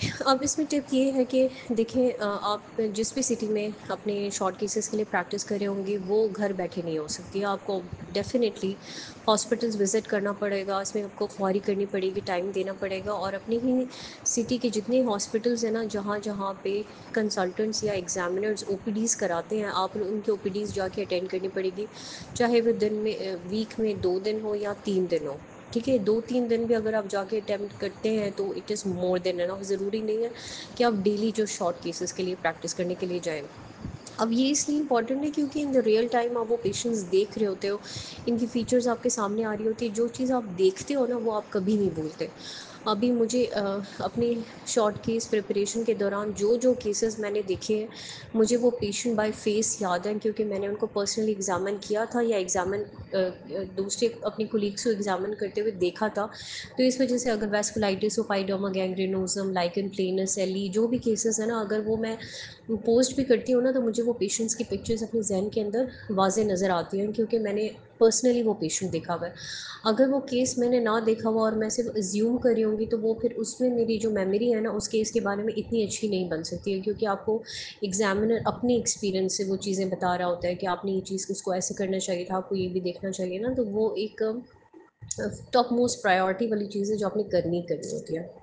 اب اس میں ٹپ یہ ہے کہ دیکھیں آپ جس بھی سٹی میں اپنے شارٹ کیسز کے لیے پریکٹس کر رہے ہوں گے وہ گھر بیٹھے نہیں ہو سکتی. آپ کو ڈیفینیٹلی ہاسپٹلز وزٹ کرنا پڑے گا، اس میں آپ کو خواری کرنی پڑے گی، ٹائم دینا پڑے گا، اور اپنی ہی سٹی کے جتنے ہاسپٹلز ہیں نا جہاں جہاں پہ کنسلٹنٹس یا ایگزامنرز او پی ڈیز کراتے ہیں، آپ ان کے او پی ڈیز جا کے اٹینڈ کرنی پڑے گی، چاہے وہ دن میں ویک میں 2 دن ہو یا 3 دن ہو. ٹھیک ہے، 2-3 دن بھی اگر آپ جا کے اٹیمپٹ کرتے ہیں تو اٹ از مور دین انف. ضروری نہیں ہے کہ آپ ڈیلی جو شارٹ کیسز کے لیے پریکٹس کرنے کے لیے جائیں. اب یہ اس لیے امپورٹنٹ ہے کیونکہ ان دا ریئل ٹائم آپ وہ پیشنٹس دیکھ رہے ہوتے ہو، ان کی فیچرز آپ کے سامنے آ رہی ہوتی ہے. جو چیز آپ دیکھتے ہو نا وہ آپ کبھی نہیں بھولتے. ابھی مجھے اپنی شارٹ کیس پریپریشن کے دوران جو جو کیسز میں نے دیکھے ہیں مجھے وہ پیشنٹ بائی فیس یاد ہیں، کیونکہ میں نے ان کو پرسنلی ایگزامن کیا تھا یا دوسرے اپنی کولیگس کو ایگزامن کرتے ہوئے دیکھا تھا. تو اس وجہ سے اگر ویسکولائٹس ہو، پائیڈوما گینگرینوزم، لائکن پلینس ایلی، جو بھی کیسز ہیں نا اگر وہ میں پوسٹ بھی کرتی ہوں نا تو مجھے وہ پیشنٹس کی پکچرز اپنے ذہن کے اندر واضح نظر آتی ہیں، کیونکہ میں نے پرسنلی وہ پیشنٹ دیکھا ہوا ہے. اگر وہ کیس میں نے نہ دیکھا ہوا اور میں صرف ایزیوم کر رہی ہوں گی تو وہ پھر اس میں میری جو میموری ہے نا اس کیس کے بارے میں اتنی اچھی نہیں بن سکتی ہے، کیونکہ آپ کو ایگزامنر اپنی ایکسپیرینس سے وہ چیزیں بتا رہا ہوتا ہے کہ آپ نے یہ چیز اس کو ایسے کرنا چاہیے تھا، آپ کو یہ بھی دیکھنا چاہیے نا. تو وہ ایک ٹاپ موسٹ پرائیورٹی والی چیز ہے جو آپ نے کرنی ہوتی ہے.